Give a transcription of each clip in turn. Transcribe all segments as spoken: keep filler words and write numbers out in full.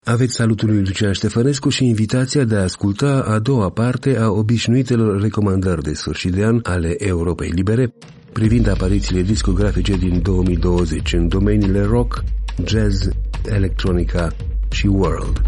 Aveți salutul lui Lucian Ștefănescu și invitația de a asculta a doua parte a obișnuitelor recomandări de sfârșit de an ale Europei Libere privind aparițiile discografice din două mii douăzeci în domeniile rock, jazz, electronica și world.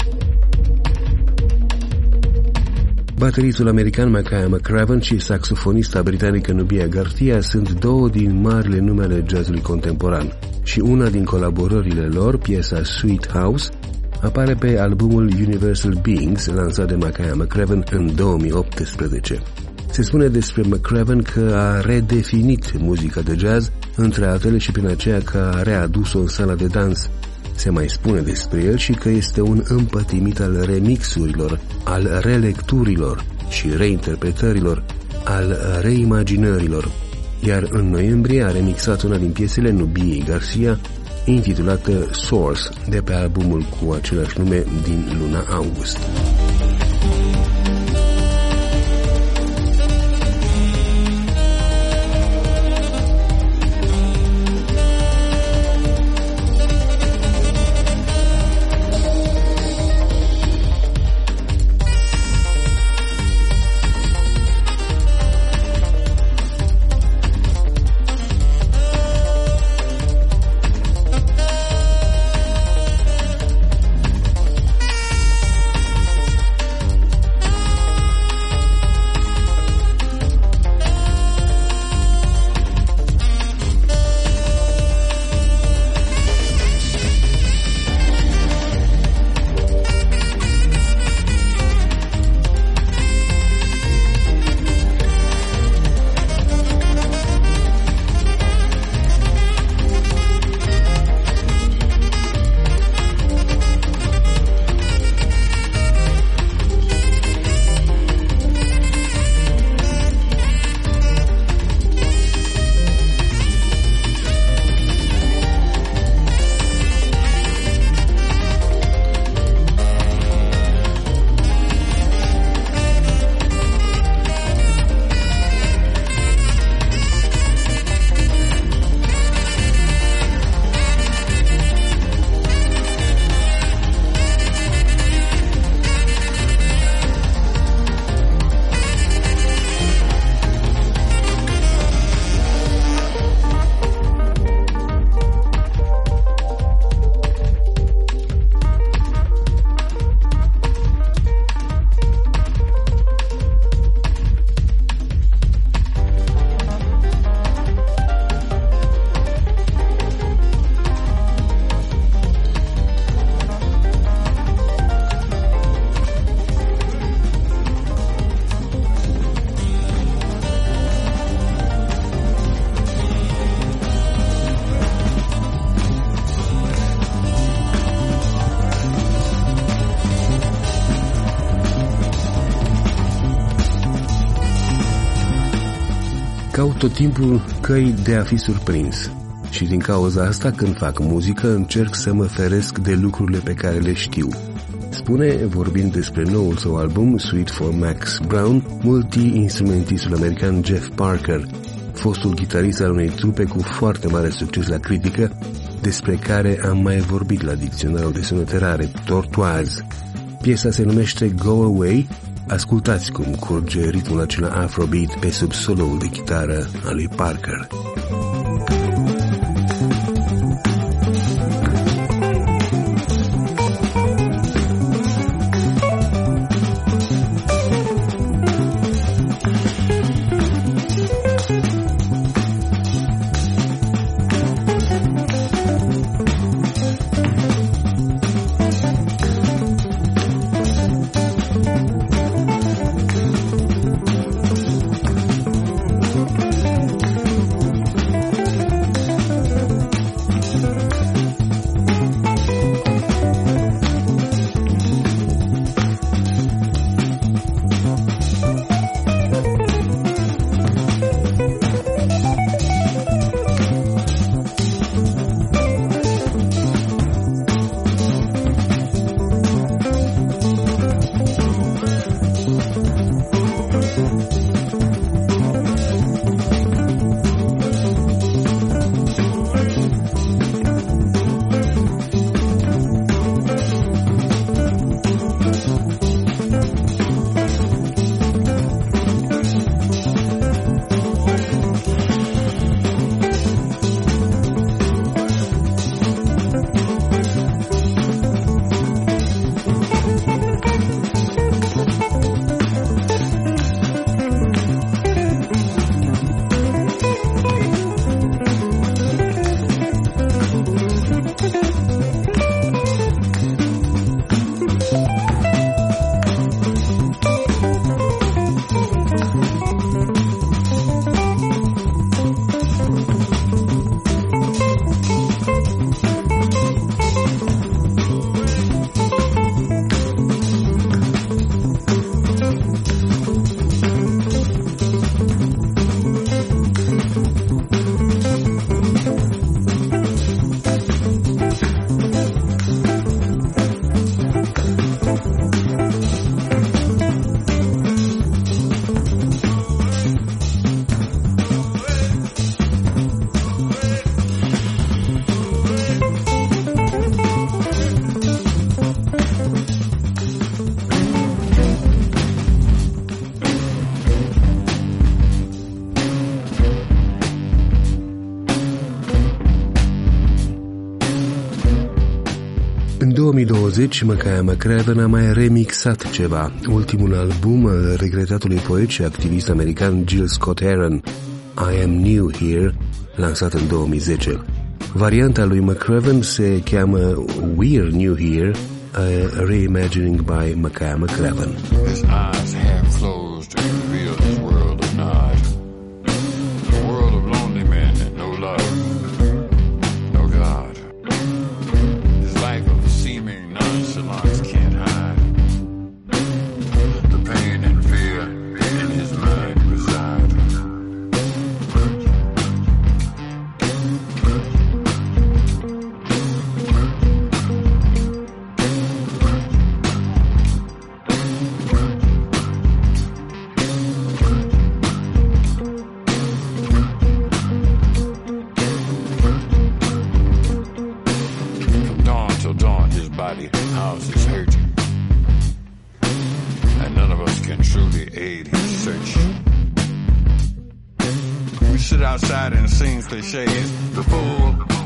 Bateristul american Makaya McCraven și saxofonista britanică Nubia Garcia sunt două din marile nume ale jazzului contemporan și una din colaborările lor, piesa Sweet House, apare pe albumul Universal Beings, lansat de Makaya McCraven în două mii optsprezece. Se spune despre McCraven că a redefinit muzica de jazz, între altele și prin aceea că a readus-o în sala de dans. Se mai spune despre el și că este un împătimit al remixurilor, al relecturilor și reinterpretărilor, al reimaginărilor. Iar în noiembrie a remixat una din piesele Nubiei Garcia, intitulată Source, de pe albumul cu același nume din luna august. Caut tot timpul căi de a fi surprins și din cauza asta, când fac muzică, încerc să mă feresc de lucrurile pe care le știu. Spune, vorbind despre noul său album Suite for Max Brown, multi-instrumentistul american Jeff Parker, fostul gitarist al unei trupe cu foarte mare succes la critică, despre care am mai vorbit la dicționarul de sunete rare, Tortoise. Piesa se numește Go Away. Ascultați cum curge ritmul acela afrobeat pe sub soloul de chitară al lui Parker. douăzeci, Makaya McCraven a mai remixat ceva, ultimul album al regretatului poet și activist american Gil Scott-Heron, I Am New Here, lansat în două mii zece. Varianta lui McCraven se cheamă We're New Here, a reimagining by Makaya McCraven. His eyes half closed to reveal his world of nod. A world of lonely men and no love, no God. His life of seeming nonchalance can't hide. The pain and fear in his mind reside. House is hurting, and none of us can truly aid his search. We sit outside and sing cliches. The fool.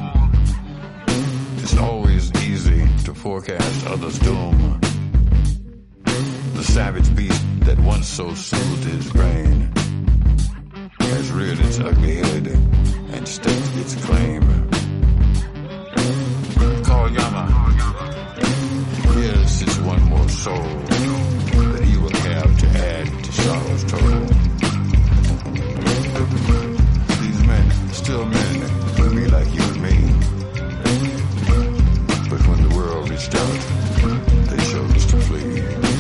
It's always easy to forecast others' doom. The savage beast that once so soothed his brain has reared its ugly head and staked its claim. Call Yama. Yes, it's one more soul that he will have to add to sorrow's toll. These men, still men, will be like you and me. But when the world reached out, they chose to flee.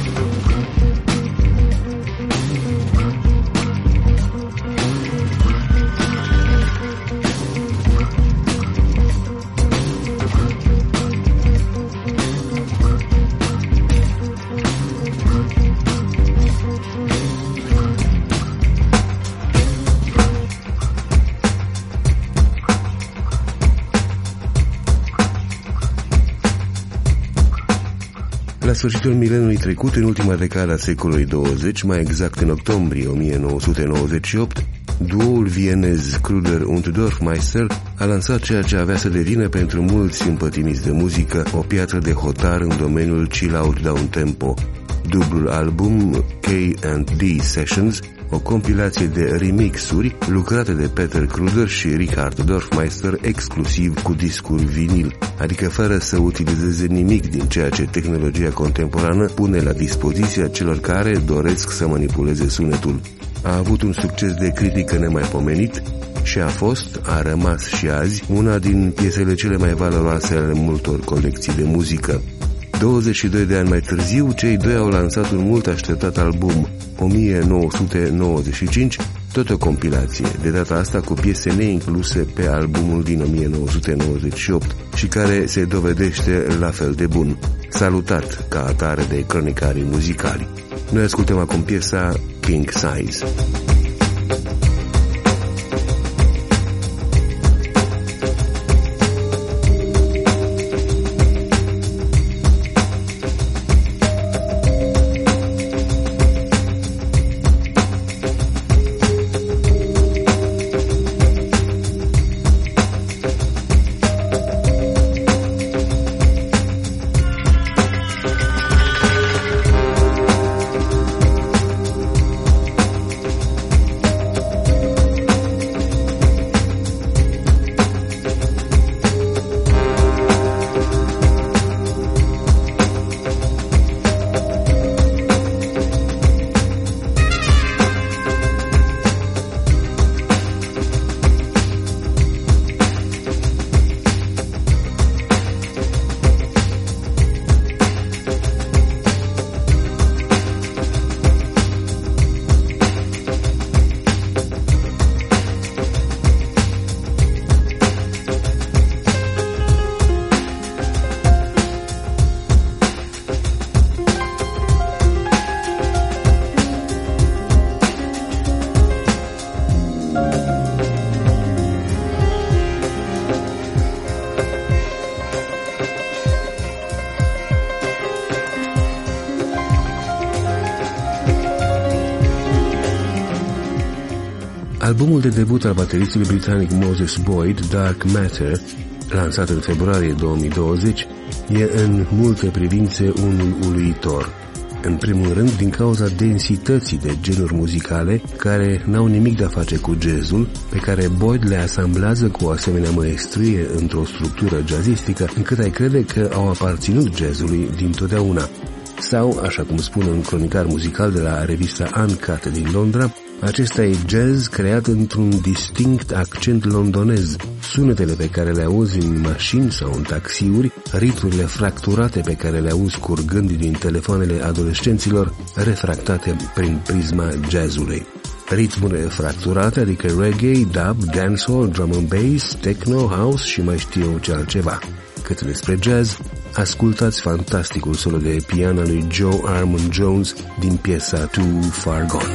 La sfârșitul mileniului trecut, în ultima decadă a secolului douăzeci, mai exact în octombrie o mie nouă sute nouăzeci și opt, duoul vienez Kruder und Dorfmeister a lansat ceea ce avea să devină pentru mulți simpătimiți de muzică o piatră de hotar în domeniul chill-out down-tempo. Dublul album K and D Sessions, o compilație de remixuri lucrate de Peter Kruder și Richard Dorfmeister exclusiv cu discuri vinil, adică fără să utilizeze nimic din ceea ce tehnologia contemporană pune la dispoziția celor care doresc să manipuleze sunetul. A avut un succes de critică nemaipomenit și a fost, a rămas și azi, una din piesele cele mai valoroase ale multor colecții de muzică. douăzeci și doi de ani mai târziu, cei doi au lansat un mult așteptat album, o mie nouă sute nouăzeci și cinci, tot o compilație, de data asta cu piese neincluse pe albumul din o mie nouă sute nouăzeci și opt și care se dovedește la fel de bun, salutat ca atare de cronicarii muzicali. Noi ascultăm acum piesa King Size. Albumul de debut al bateristului britanic Moses Boyd, Dark Matter, lansat în februarie două mii douăzeci, e în multe privințe unul uluitor. În primul rând, din cauza densității de genuri muzicale care n-au nimic de a face cu jazzul, pe care Boyd le asamblează cu o asemenea măestrie într-o structură jazzistică, încât ai crede că au aparținut jazzului dintotdeauna. Sau, așa cum spun un cronicar muzical de la revista Uncut din Londra, acesta e jazz creat într-un distinct accent londonez. Sunetele pe care le auzi în mașini sau în taxiuri, ritmurile fracturate pe care le auzi curgând din telefoanele adolescenților, refractate prin prisma jazzului. Ritmuri fracturate, adică reggae, dub, dancehall, drum and bass, techno, house și mai știu ce altceva. Cât despre jazz, ascultați fantasticul solo de pian al lui Joe Armon Jones din piesa Too Far Gone.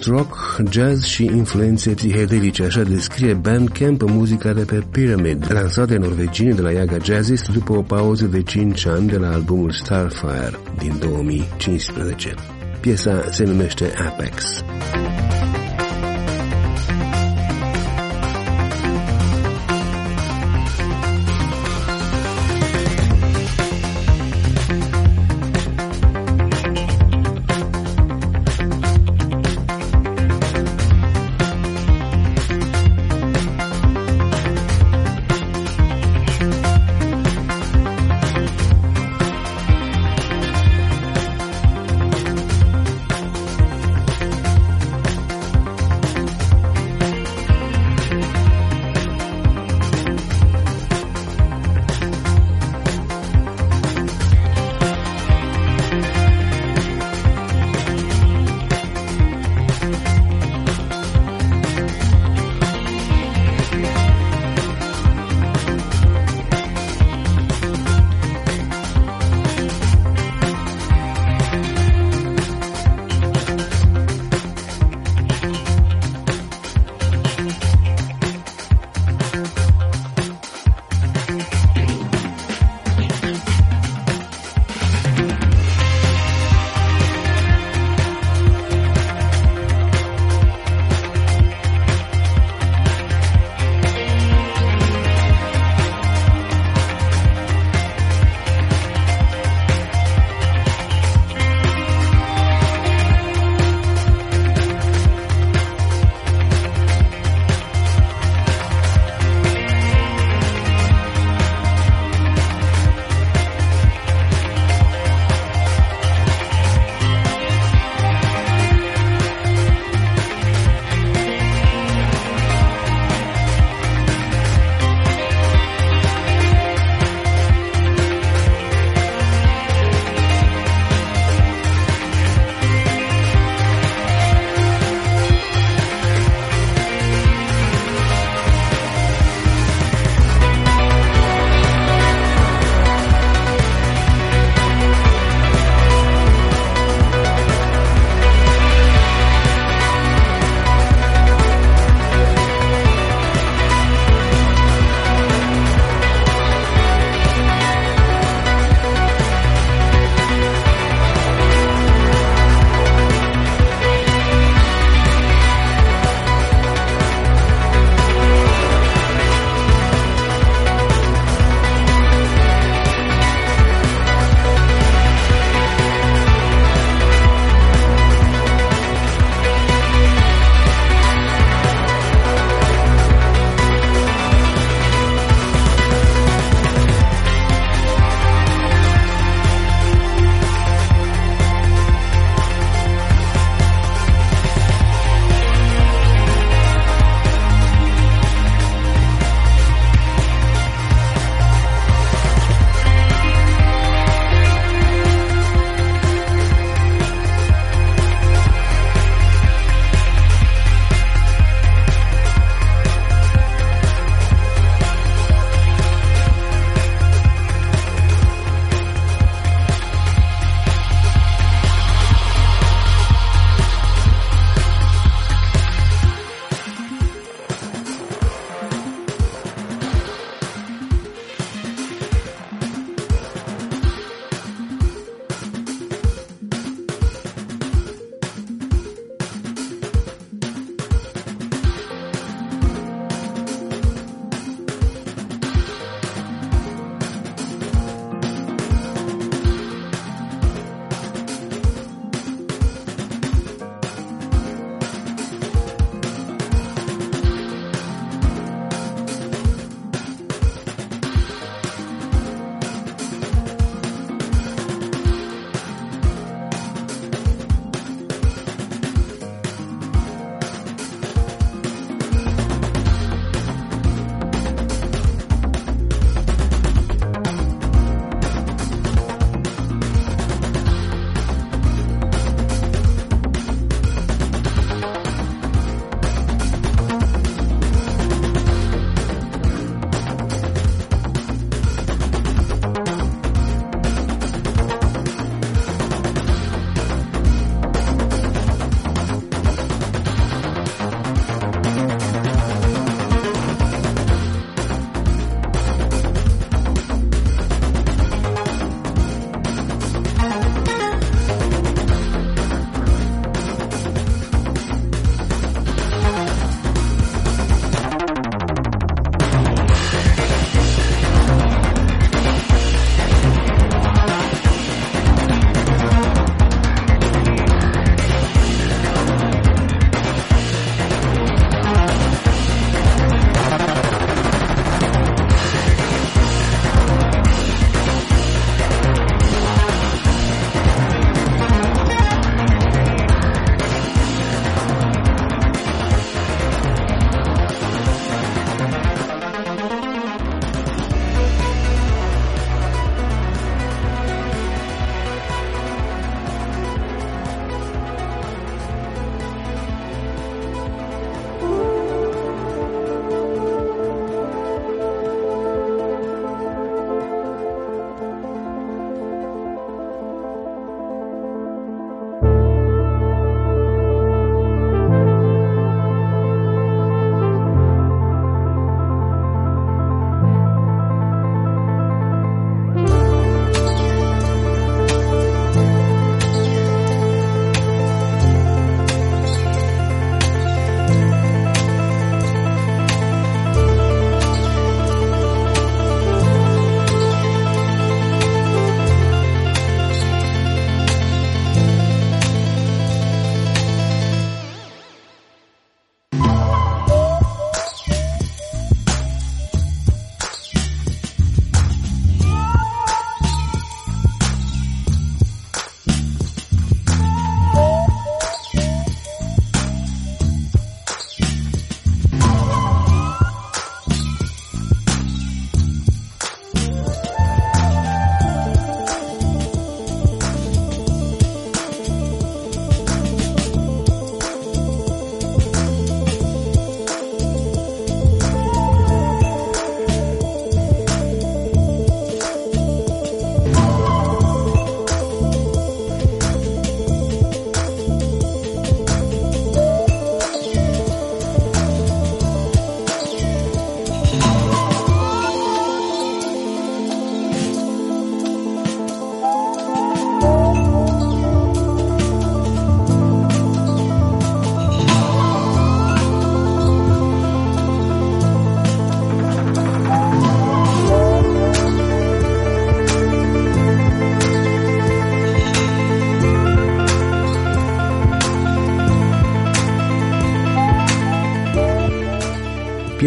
post-rock, jazz și influențe psihedelice, așa descrie Bandcamp muzica de pe Pyramid, lansată de norvegienii de la Yaga Jazzist după o pauză de cinci ani de la albumul Starfire din două mii cincisprezece. Piesa se numește Apex.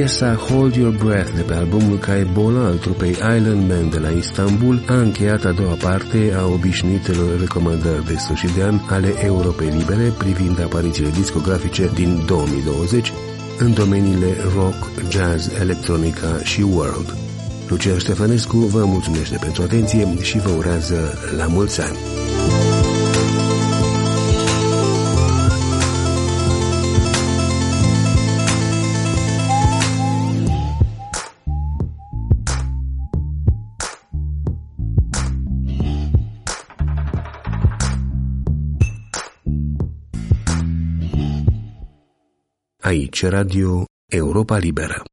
Piesa Hold Your Breath de pe albumul Caebola al trupei Island Man de la Istanbul a încheiat a doua parte a obișnuitelor recomandări de sfârșit de an ale Europei Libere privind aparițiile discografice din două mii douăzeci în domeniile rock, jazz, electronica și world. Lucian Ștefănescu vă mulțumește pentru atenție și vă urează la mulți ani! Aici Radio Europa Liberă.